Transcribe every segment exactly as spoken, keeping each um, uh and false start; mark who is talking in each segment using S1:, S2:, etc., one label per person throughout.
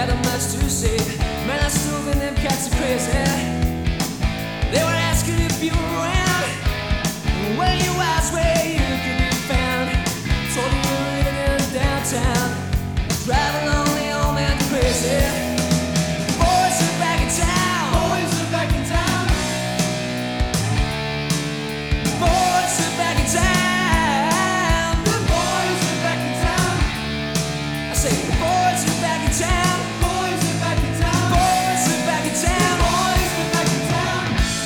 S1: had much to say. Man, I still think them cats are crazy. They were asking if you were around. When you asked where you could be found, told you you were living in downtown, driving lonely old man crazy. Boys are back in town.
S2: Boys are back in town.
S1: Boys are back in town.
S2: The boys are back in town.
S1: I say the boys are back in town.
S2: Boys are back in town.
S1: Boys are back in town.
S2: Boys are back in town.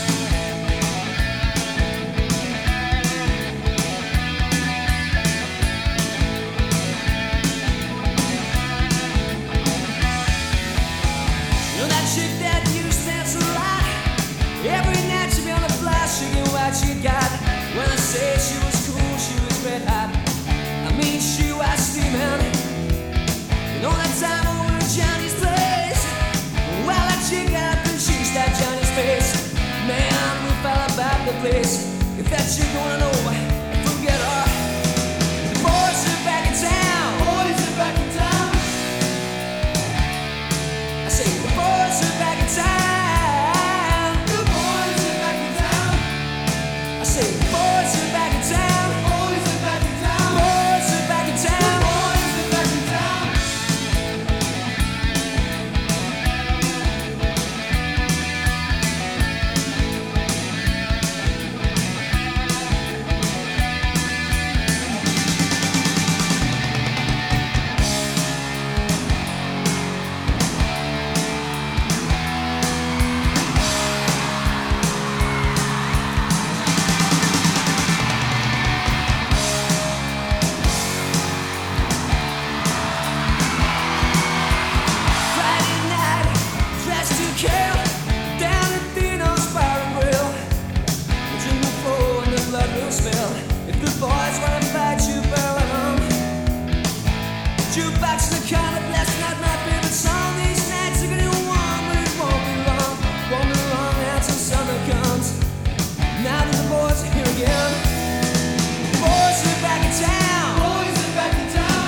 S1: You know that chick that used to dance a lot? Every night she be on the fly, shaking what she got. When I say she was cool, she was red hot. I mean she was steaming. You know that time over at Johnny's place? Well, that chick got up and she stabbed Johnny's face. Man, we fell about the place. If that chick wanna know, forget her. The boys are back in town.
S2: Boys are back in town.
S1: I say the boys are back in town.
S2: The boys are back in town.
S1: I say the boys are back in town.
S2: Boys are back in town.
S1: Boys are back in town.
S2: Boys are back in town.
S1: Friday night, dressed to kill, down at Dino's Bar and Grill. The drink will flow and the blood will spill. If the boys wanna fight you, burn them. Jukebox in the corner, last night my favorite song. These nights are getting warm, but it won't be long. Won't be long until summer comes. Now that the boys are here again, the boys are back in town.
S2: Boys are back in town.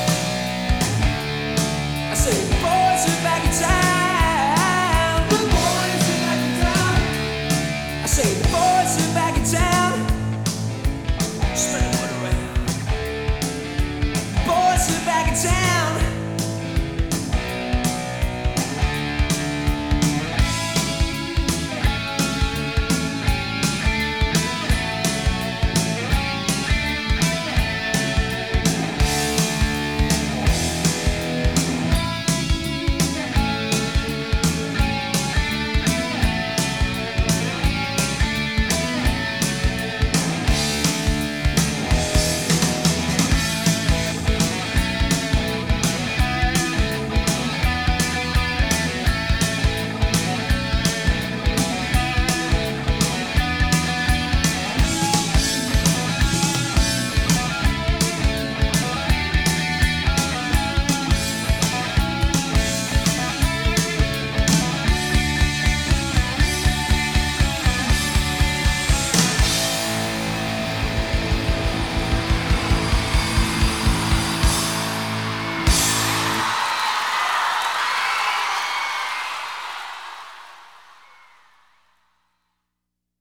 S1: I say the boys are back in town.
S2: The boys are back in town.
S1: I say the boys are back in town. Spread the word around. Boys are back in town.